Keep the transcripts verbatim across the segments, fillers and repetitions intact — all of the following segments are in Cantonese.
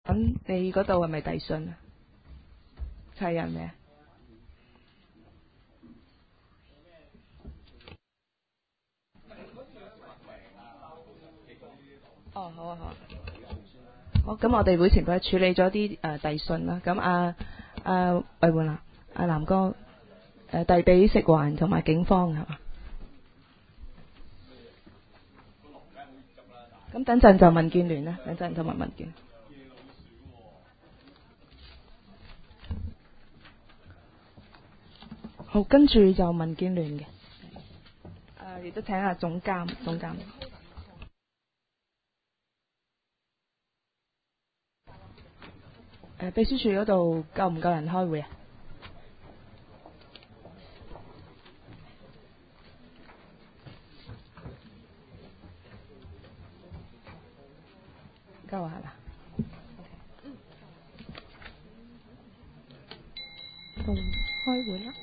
咁你嗰度係咪遞信啊？齊人未？哦，好啊，好啊。好，咁我哋會前佢處理咗啲誒遞信啦。咁啊啊維換啦，阿南哥誒遞俾食環同埋警方係嘛？咁等陣就民建聯啦，等陣同埋民建。好，跟住就民建聯嘅。誒，亦都請下總監，總監。誒，秘書處嗰度夠唔夠人開會啊？夠啊，係嘛？嗯，開會啦。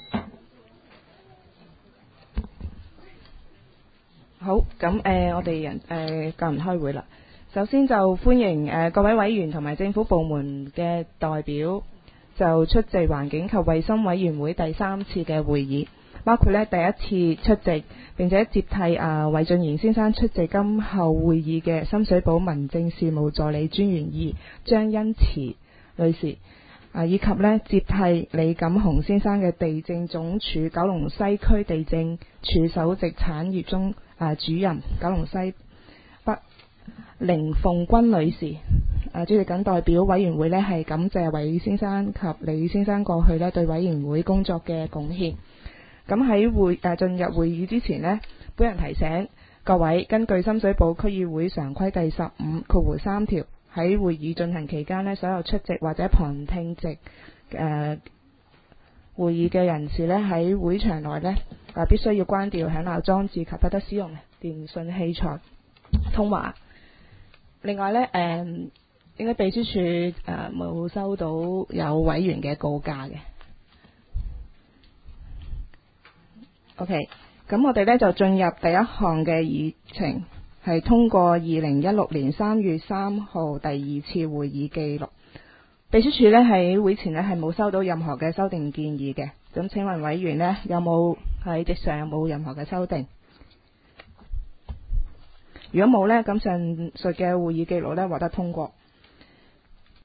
好，咁誒、呃，我哋人誒夠唔開會啦。首先就歡迎誒、呃、各位委員同埋政府部門嘅代表就出席環境及衛生委員會第三次嘅會議，包括呢第一次出席並且接替啊韋俊賢先生出席今後會議嘅深水埗民政事務助理專員二張欣慈女士。啊，以及呢接替李錦雄先生嘅地政總署九龍西區地政處首席產業中啊主任九龍西北凌鳳君女士。啊，主席謹代表委員會呢係感謝韋先生及李先生過去呢對委員會工作嘅貢獻。咁喺會誒進入會議之前呢，本人提醒各位，根據深水埗區議會常規第十五括弧三條。喺會議進行期間呢，所有出席或者旁聽席誒、呃、會議嘅人士呢，喺會場內呢，啊必須要關掉響鬧裝置及不得使用電訊器材通話。另外呢，誒、呃、應該秘書處誒冇、呃、收到有委員嘅告假嘅。OK，咁我哋呢就進入第一項嘅議程。係通過二零一六年三月三號第二次會議記錄。秘書處呢喺會前呢係冇收到任何嘅修訂建議嘅。咁請問委員呢有冇喺席上有冇任何嘅修訂？如果冇呢，咁上述嘅會議記錄呢獲得通過。